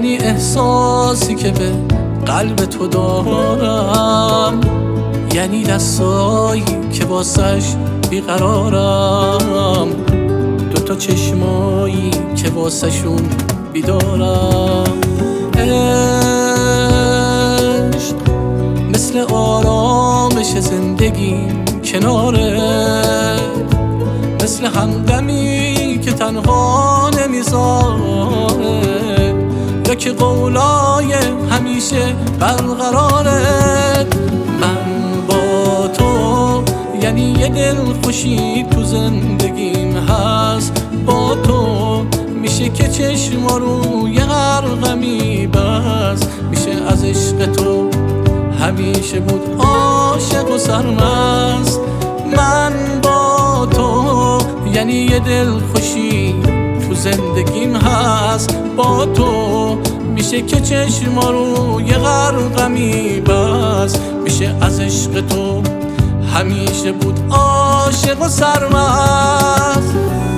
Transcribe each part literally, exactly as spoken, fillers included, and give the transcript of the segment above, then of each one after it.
یعنی احساسی که به قلب تو دارم، یعنی دستایی که واسش بیقرارم، دوتا چشمایی که واسه شون بیدارم. عشق مثل آرامش زندگیم کنارت، مثل همدمی که تنها نمیذاره، یا که قولای همیشه برقرارت. من با تو یعنی یه دل خوشی تو زندگیم هست، با تو میشه که چشما روی هر غمی بست، میشه از عشق تو همیشه بود عاشق و سرمست. من با تو یعنی یه دل خوشی تو زندگیم هست، با تو میشه که چشما روی هر غمی بست، میشه از عشق تو همیشه بود عاشق و سرمست.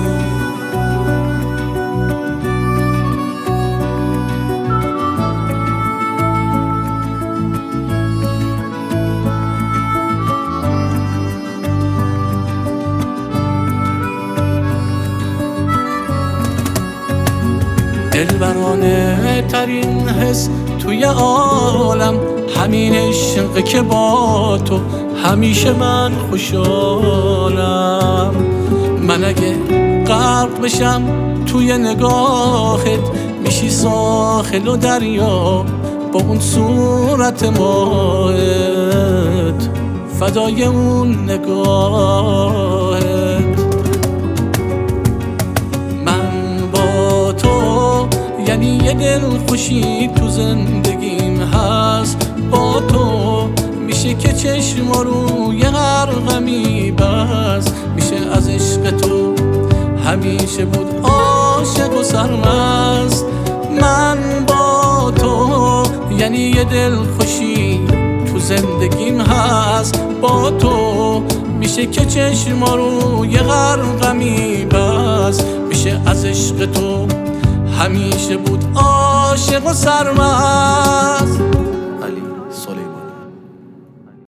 دلبرانه ترین حس توی عالم همین عشقه که با تو همیشه من خوشحالم. من اگه غرق بشم توی نگاهت، میشی ساحل و دریا با اون صورت ماهت، فدای اون نگاهت. یعنی یه دل خوشی تو زندگیم هست، با تو میشه که چشما روی هر غمی بست، میشه از عشق تو همیشه بود عاشق و سرمست. من با تو یعنی یه دل خوشی تو زندگیم هست، با تو میشه که چشما روی هر غمی بست، میشه از عشق تو همیشه بود عاشق و سرمست.